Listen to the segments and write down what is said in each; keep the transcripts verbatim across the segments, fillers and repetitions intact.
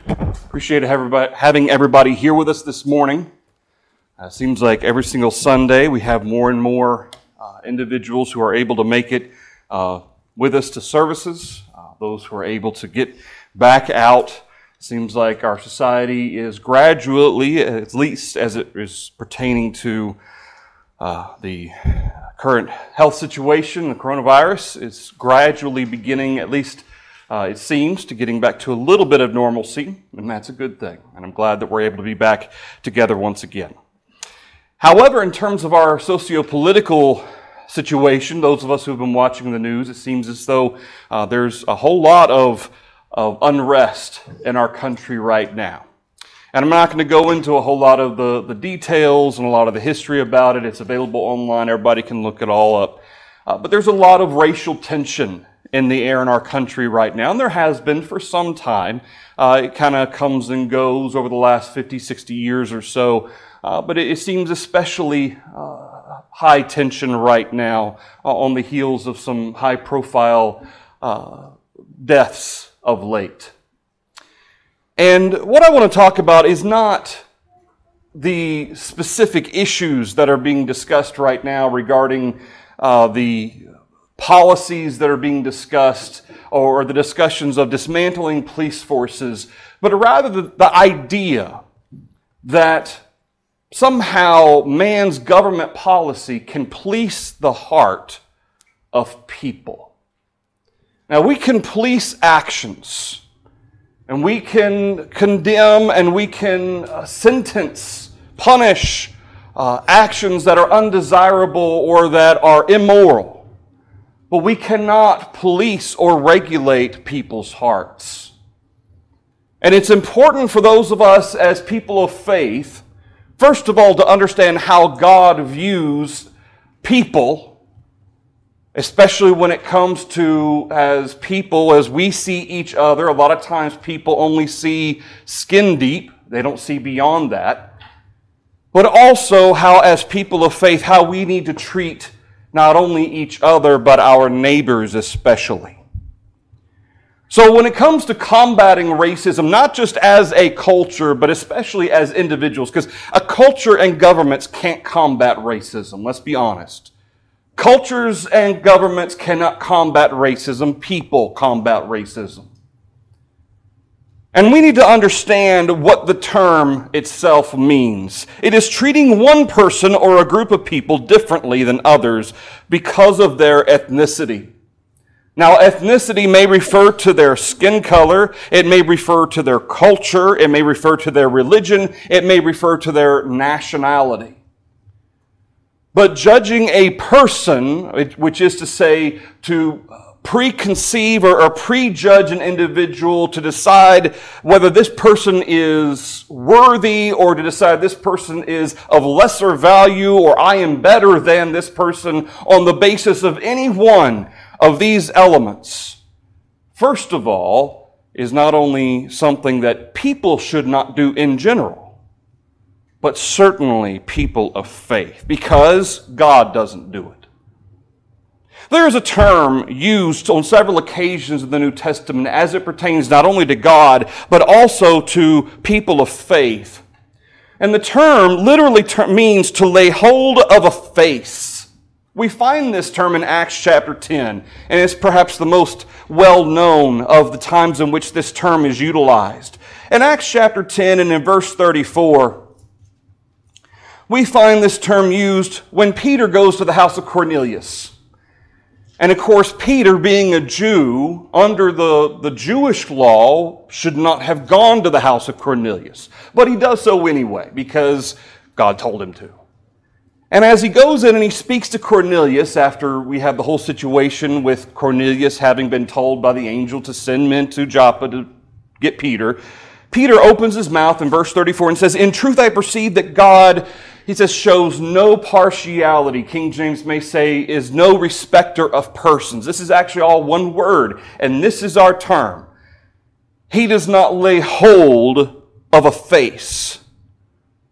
Appreciate everybody, having everybody here with us this morning. Uh, seems like every single Sunday we have more and more uh, individuals who are able to make it uh, with us to services, uh, those who are able to get back out. Seems like our society is gradually, at least as it is pertaining to uh, the current health situation, the coronavirus, is gradually beginning, at least uh, it seems, to getting back to a little bit of normalcy, and that's a good thing. And I'm glad that we're able to be back together once again. However, in terms of our socio-political situation, those of us who have been watching the news, it seems as though uh, there's a whole lot of, of unrest in our country right now. And I'm not going to go into a whole lot of the, the details and a lot of the history about it. It's available online. Everybody can look it all up. Uh, but there's a lot of racial tension in the air in our country right now, and there has been for some time. Uh, it kind of comes and goes over the last fifty, sixty years or so. Uh, but it, it seems especially uh, high tension right now uh, on the heels of some high-profile uh, deaths of late. And what I want to talk about is not the specific issues that are being discussed right now regarding uh, the policies that are being discussed or the discussions of dismantling police forces, but rather the, the idea that somehow man's government policy can police the heart of people. Now, we can police actions, and we can condemn and we can uh, sentence, punish uh, actions that are undesirable or that are immoral. But we cannot police or regulate people's hearts. And it's important for those of us as people of faith, first of all, to understand how God views people, especially when it comes to, as people, as we see each other. A lot of times people only see skin deep. They don't see beyond that. But also how, as people of faith, how we need to treat not only each other, but our neighbors especially. So when it comes to combating racism, not just as a culture, but especially as individuals, because a culture and governments can't combat racism, let's be honest. Cultures and governments cannot combat racism. People combat racism. And we need to understand what the term itself means. It is treating one person or a group of people differently than others because of their ethnicity. Now, ethnicity may refer to their skin color, it may refer to their culture, it may refer to their religion, it may refer to their nationality. But judging a person, which is to say to preconceive or, or prejudge an individual to decide whether this person is worthy or to decide this person is of lesser value or I am better than this person on the basis of any one of these elements, first of all, is not only something that people should not do in general, but certainly people of faith, because God doesn't do it. There is a term used on several occasions in the New Testament as it pertains not only to God, but also to people of faith. And the term literally ter- means to lay hold of a face. We find this term in Acts chapter ten, and it's perhaps the most well-known of the times in which this term is utilized. In Acts chapter ten and in verse thirty-four, we find this term used when Peter goes to the house of Cornelius. And of course, Peter, being a Jew, under the, the Jewish law, should not have gone to the house of Cornelius. But he does so anyway, because God told him to. And as he goes in and he speaks to Cornelius, after we have the whole situation with Cornelius having been told by the angel to send men to Joppa to get Peter, Peter opens his mouth in verse thirty-four and says, "In truth I perceive that God," he says, "shows no partiality." King James may say, "is no respecter of persons." This is actually all one word, and this is our term. He does not lay hold of a face.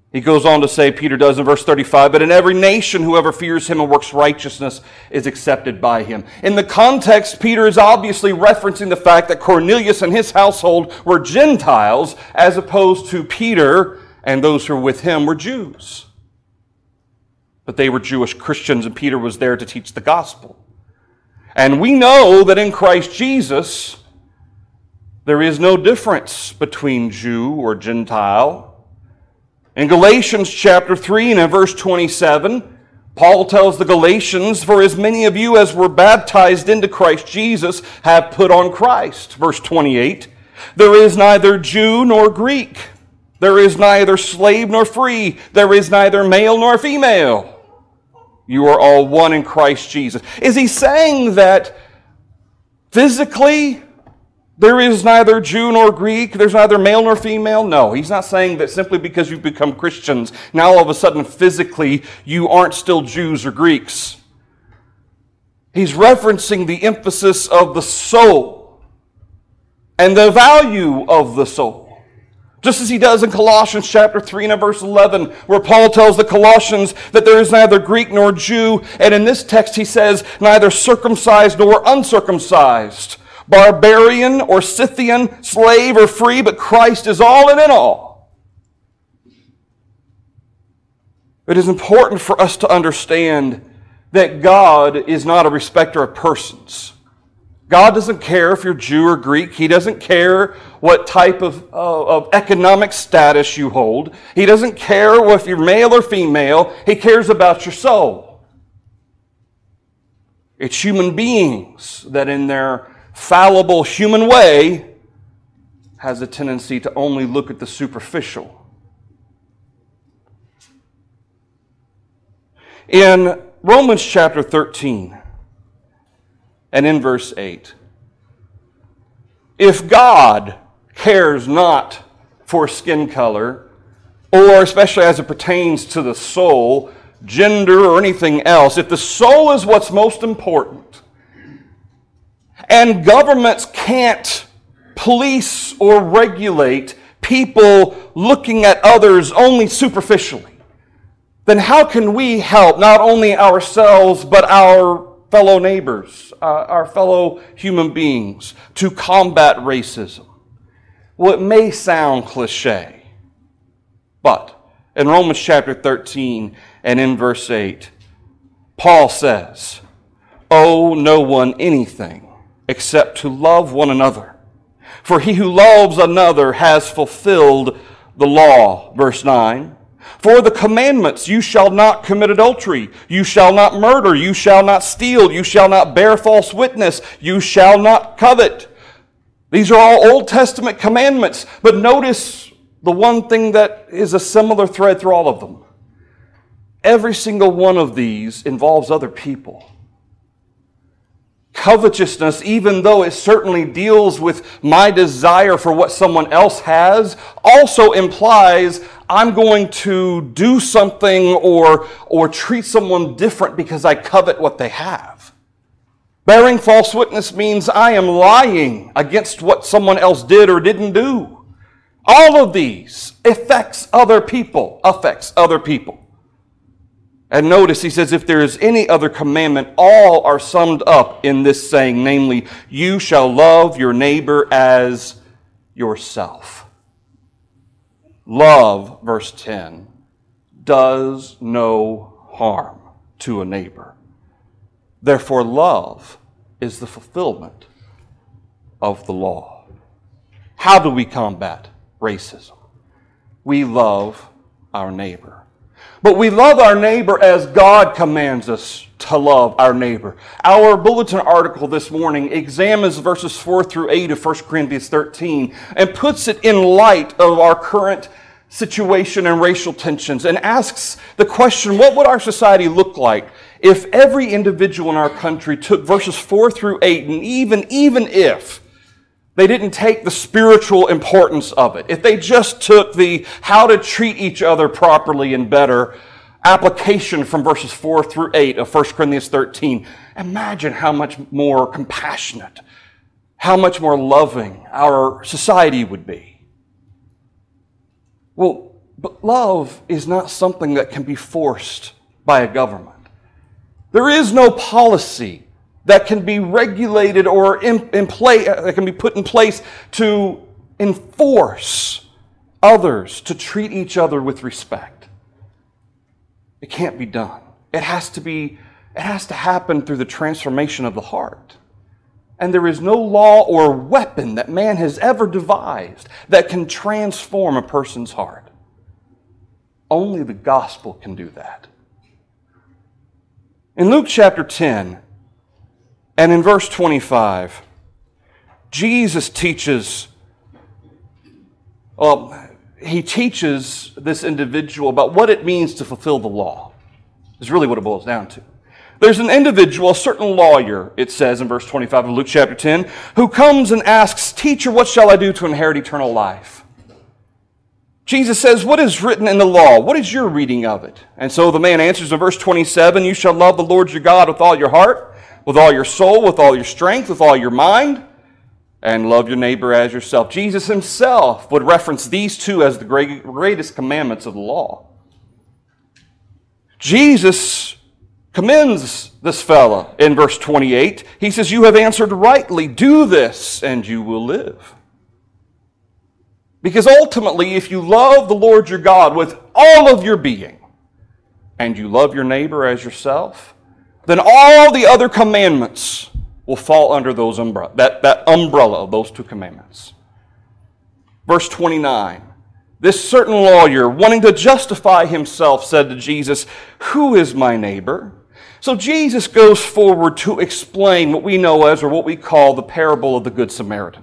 He goes on to say, Peter does in verse thirty-five, but in every nation whoever fears him and works righteousness is accepted by him. In the context, Peter is obviously referencing the fact that Cornelius and his household were Gentiles, as opposed to Peter and those who were with him were Jews. But they were Jewish Christians, and Peter was there to teach the gospel. And we know that in Christ Jesus, there is no difference between Jew or Gentile. In Galatians chapter three and in verse twenty-seven, Paul tells the Galatians, for as many of you as were baptized into Christ Jesus have put on Christ. Verse twenty-eight, there is neither Jew nor Greek. There is neither slave nor free. There is neither male nor female. You are all one in Christ Jesus. Is he saying that physically there is neither Jew nor Greek, there's neither male nor female? No, he's not saying that simply because you've become Christians, now all of a sudden physically you aren't still Jews or Greeks. He's referencing the emphasis of the soul and the value of the soul. Just as he does in Colossians chapter three and verse eleven, where Paul tells the Colossians that there is neither Greek nor Jew, and in this text he says neither circumcised nor uncircumcised, barbarian or Scythian, slave or free, but Christ is all and in all. It is important for us to understand that God is not a respecter of persons. God doesn't care if you're Jew or Greek. He doesn't care what type of, uh, of economic status you hold. He doesn't care if you're male or female. He cares about your soul. It's human beings that in their fallible human way has a tendency to only look at the superficial. In Romans chapter thirteen and in verse eight, if God cares not for skin color, or especially as it pertains to the soul, gender, or anything else, if the soul is what's most important, and governments can't police or regulate people looking at others only superficially, then how can we help not only ourselves but our fellow neighbors, uh, our fellow human beings, to combat racism? Well, it may sound cliche, but in Romans chapter thirteen and in verse eight, Paul says, owe no one anything except to love one another. For he who loves another has fulfilled the law. Verse nine. For the commandments, you shall not commit adultery, you shall not murder, you shall not steal, you shall not bear false witness, you shall not covet. These are all Old Testament commandments, but notice the one thing that is a similar thread through all of them. Every single one of these involves other people. Covetousness, even though it certainly deals with my desire for what someone else has, also implies I'm going to do something or, or treat someone different because I covet what they have. Bearing false witness means I am lying against what someone else did or didn't do. All of these affects other people, affects other people. And notice, he says, if there is any other commandment, all are summed up in this saying, namely, you shall love your neighbor as yourself. Love, verse ten, does no harm to a neighbor. Therefore, love is the fulfillment of the law. How do we combat racism? We love our neighbor. But we love our neighbor as God commands us to love our neighbor. Our bulletin article this morning examines verses four through eight of First Corinthians thirteen and puts it in light of our current situation and racial tensions and asks the question, what would our society look like if every individual in our country took verses four through eight, and even, even if they didn't take the spiritual importance of it, if they just took the how to treat each other properly and better application from verses four through eight of First Corinthians thirteen, imagine how much more compassionate, how much more loving our society would be. Well, But love is not something that can be forced by a government. There is no policy that can be regulated or in, in play, that can be put in place to enforce others to treat each other with respect. It can't be done. It has to be, it has to happen through the transformation of the heart. And there is no law or weapon that man has ever devised that can transform a person's heart. Only the gospel can do that. In Luke chapter ten, and in verse twenty-five, Jesus teaches, well, he teaches this individual about what it means to fulfill the law, is really what it boils down to. There's an individual, a certain lawyer, it says in verse twenty-five of Luke chapter ten, who comes and asks, "Teacher, what shall I do to inherit eternal life?" Jesus says, "What is written in the law? What is your reading of it?" And so the man answers in verse twenty-seven, "You shall love the Lord your God with all your heart, with all your soul, with all your strength, with all your mind, and love your neighbor as yourself." Jesus himself would reference these two as the greatest commandments of the law. Jesus commends this fella in verse twenty-eight. He says, "You have answered rightly. Do this, and you will live." Because ultimately, if you love the Lord your God with all of your being, and you love your neighbor as yourself, then all the other commandments will fall under those umbrella, that, that umbrella of those two commandments. Verse twenty-nine, this certain lawyer, wanting to justify himself, said to Jesus, "Who is my neighbor?" So Jesus goes forward to explain what we know as, or what we call, the parable of the Good Samaritan.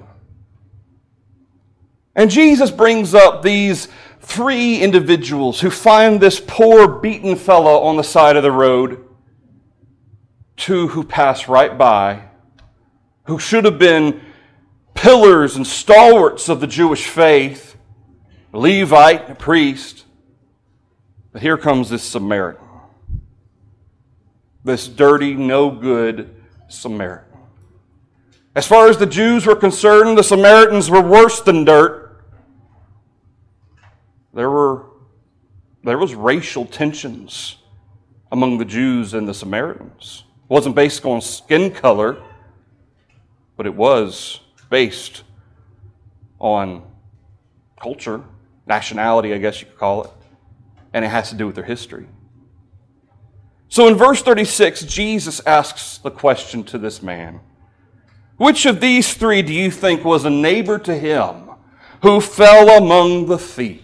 And Jesus brings up these three individuals who find this poor, beaten fellow on the side of the road, two who pass right by, who should have been pillars and stalwarts of the Jewish faith, a Levite, a priest. But here comes this Samaritan, this dirty, no good Samaritan. As far as the Jews were concerned, the Samaritans were worse than dirt. There were, there was racial tensions among the Jews and the Samaritans. It wasn't based on skin color, but it was based on culture, nationality, I guess you could call it, and it has to do with their history. So in verse thirty-six, Jesus asks the question to this man, "Which of these three do you think was a neighbor to him who fell among the thieves?"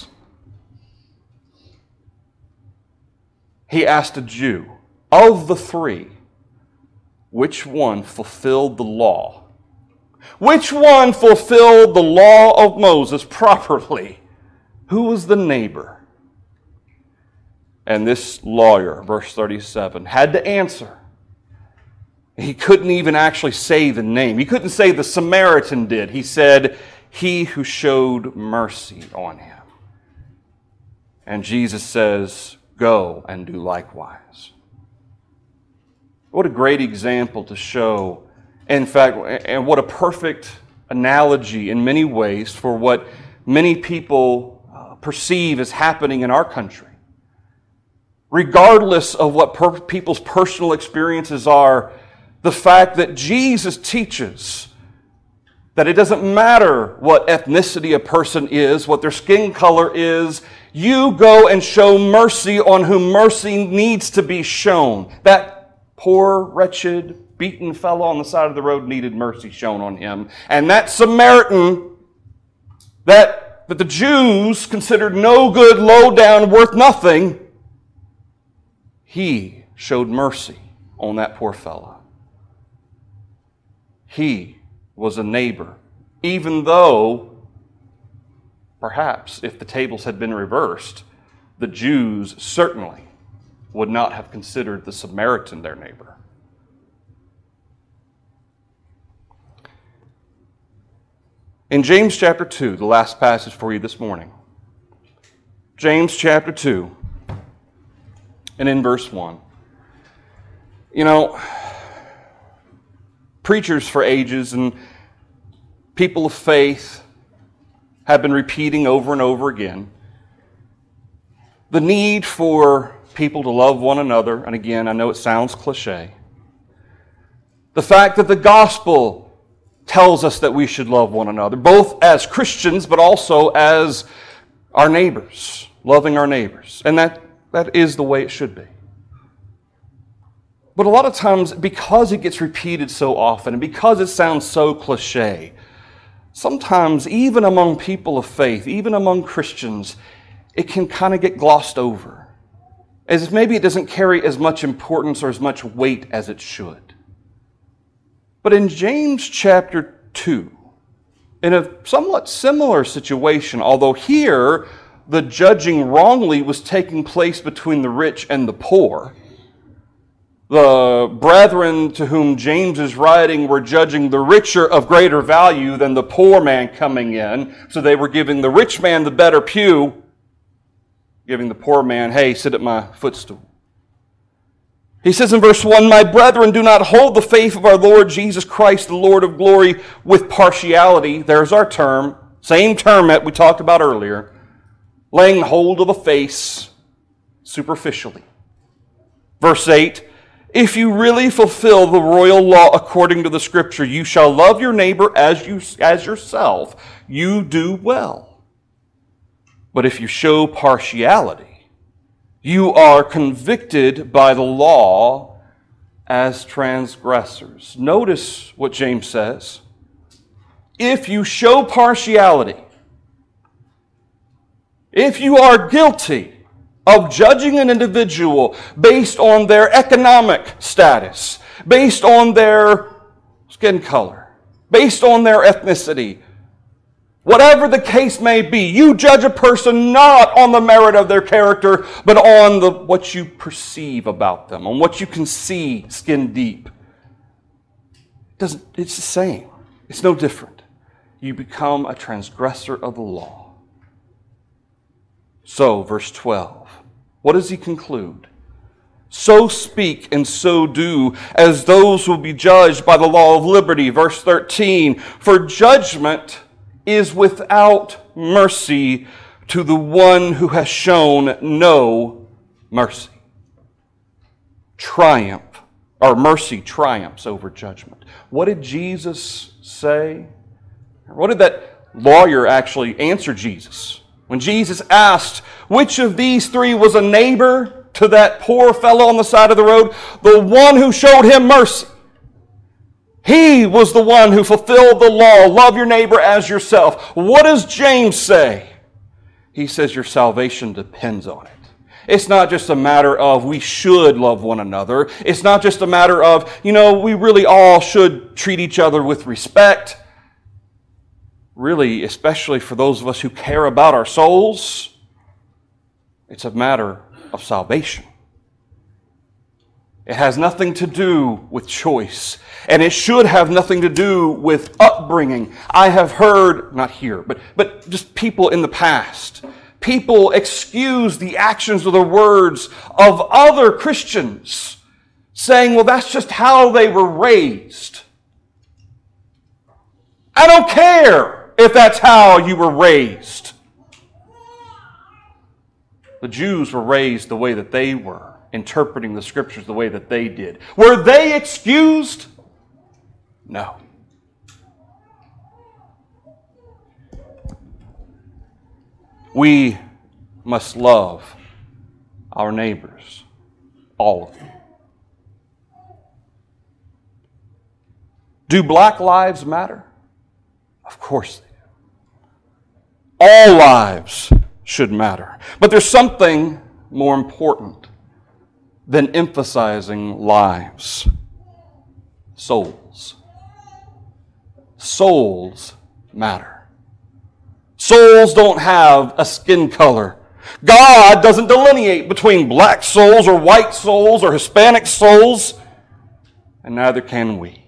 He asked a Jew, of the three, which one fulfilled the law? Which one fulfilled the law of Moses properly? Who was the neighbor? And this lawyer, verse thirty-seven, had to answer. He couldn't even actually say the name. He couldn't say the Samaritan did. He said, "He who showed mercy on him." And Jesus says, "Go and do likewise." What a great example to show, in fact, and what a perfect analogy in many ways for what many people uh, perceive as happening in our country. Regardless of what per- people's personal experiences are, the fact that Jesus teaches that it doesn't matter what ethnicity a person is, what their skin color is, you go and show mercy on whom mercy needs to be shown. That poor, wretched, beaten fellow on the side of the road needed mercy shown on him. And that Samaritan, that, that the Jews considered no good, low down, worth nothing, he showed mercy on that poor fellow. He was a neighbor, even though perhaps if the tables had been reversed, the Jews certainly would not have considered the Samaritan their neighbor. In James chapter two, the last passage for you this morning, James chapter two, and in verse one, you know, preachers for ages and people of faith have been repeating over and over again the need for people to love one another, and again, I know it sounds cliche, the fact that the gospel tells us that we should love one another, both as Christians, but also as our neighbors, loving our neighbors. And that, that is the way it should be. But a lot of times, because it gets repeated so often, and because it sounds so cliche, sometimes even among people of faith, even among Christians, it can kind of get glossed over, as if maybe it doesn't carry as much importance or as much weight as it should. But in James chapter two, in a somewhat similar situation, although here the judging wrongly was taking place between the rich and the poor, the brethren to whom James is writing were judging the richer of greater value than the poor man coming in. So they were giving the rich man the better pew, giving the poor man, hey, sit at my footstool. He says in verse one, "My brethren, do not hold the faith of our Lord Jesus Christ, the Lord of glory, with partiality." There's our term, same term that we talked about earlier. Laying hold of a face superficially. Verse eight, "If you really fulfill the royal law according to the Scripture, you shall love your neighbor as you as yourself. You do well. But if you show partiality, you are convicted by the law as transgressors." Notice what James says. If you show partiality, if you are guilty of judging an individual based on their economic status, based on their skin color, based on their ethnicity, whatever the case may be, you judge a person not on the merit of their character, but on the what you perceive about them, on what you can see skin deep. It doesn't, it's the same. It's no different. You become a transgressor of the law. So, verse twelve, what does he conclude? "So speak and so do as those who will be judged by the law of liberty." Verse thirteen, "For judgment is without mercy to the one who has shown no mercy." Triumph, or mercy triumphs over judgment. What did Jesus say? What did that lawyer actually answer Jesus? When Jesus asked, which of these three was a neighbor to that poor fellow on the side of the road? The one who showed him mercy. He was the one who fulfilled the law. Love your neighbor as yourself. What does James say? He says your salvation depends on it. It's not just a matter of we should love one another. It's not just a matter of, you know, we really all should treat each other with respect. Really, especially for those of us who care about our souls, it's a matter of salvation. It has nothing to do with choice, and it should have nothing to do with upbringing. I have heard, not here, but, but just people in the past, people excuse the actions or the words of other Christians, saying, well, that's just how they were raised. I don't care if that's how you were raised. The Jews were raised the way that they were, interpreting the Scriptures the way that they did. Were they excused? No. We must love our neighbors, all of them. Do black lives matter? Of course they do. All lives should matter. But there's something more important than emphasizing lives. Souls. Souls matter. Souls don't have a skin color. God doesn't delineate between black souls or white souls or Hispanic souls, and neither can we.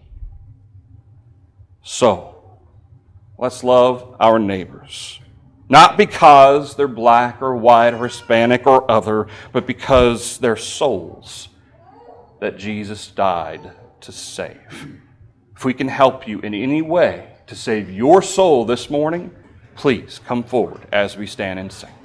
So, let's love our neighbors. Not because they're black or white or Hispanic or other, but because they're souls that Jesus died to save. If we can help you in any way to save your soul this morning, please come forward as we stand and sing.